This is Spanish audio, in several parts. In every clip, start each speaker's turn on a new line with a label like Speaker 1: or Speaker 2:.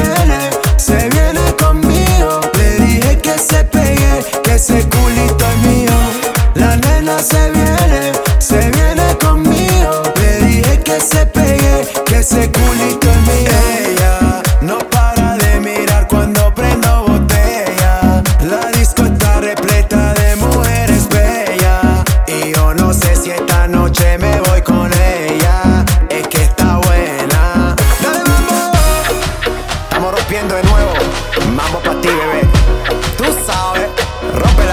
Speaker 1: viene conmigo. Le dije que se pegue, que ese culito es mío. La nena se viene conmigo. Le dije que se pegue, que ese culito es mío. Ella no para de mirar cuando prendo botella. La disco está repleta de mujeres bellas. Y yo no sé si esta noche me voy con ella. Es que está buena. Dale mambo, estamos rompiendo de nuevo. Mambo pa' ti, bebé. Tú sabes, rómpela.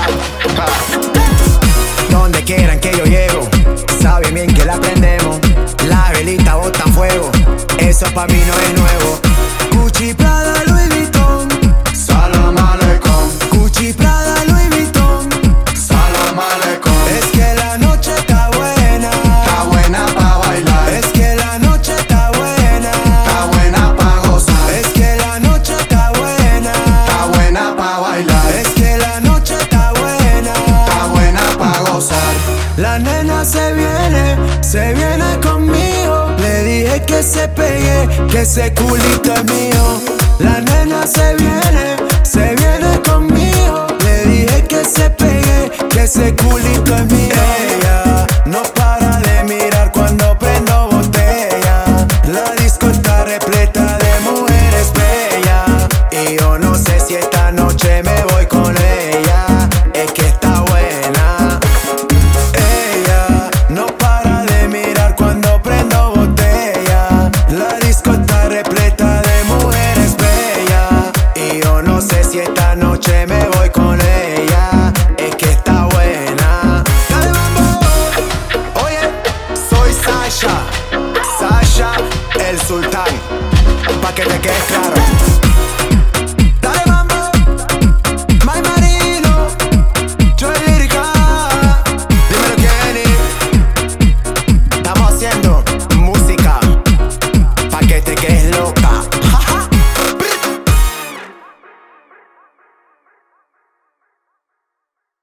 Speaker 1: Donde quieran que yo llego, saben bien que la prendemos. La velita bota fuego, eso pa' mí no es nuevo. Gucci, Prada, Louis Vuitton,
Speaker 2: Salam aleikum,
Speaker 1: Gucci, Prada, Louis Vuitton.
Speaker 2: salam aleikum.
Speaker 1: Es que la noche está buena.
Speaker 2: Está buena pa' bailar,
Speaker 1: Es que la noche está buena.
Speaker 2: está buena pa' gozar,
Speaker 1: Es que la noche está buena.
Speaker 2: está buena pa' bailar,
Speaker 1: Es que la noche está buena.
Speaker 2: está buena pa' gozar.
Speaker 1: La nena se viene conmigo. Le dije que se pegue, que ese culito es mío. La nena se viene conmigo. Le dije que se pegue, que ese culito es mío. Ella no para de mirar cuando prendo botella. La disco está repleta de mujeres bellas. Y yo no sé si esta noche me voy con ella. Es que está buena. Ella no para de mirar cuando prendo botella. La disco está repleta de mujeres bellas. Y yo no sé si esta noche me voy con ella. Es que está buena. Dale mambo. Oye, soy Sasha el sultán, pa' que te quede claro.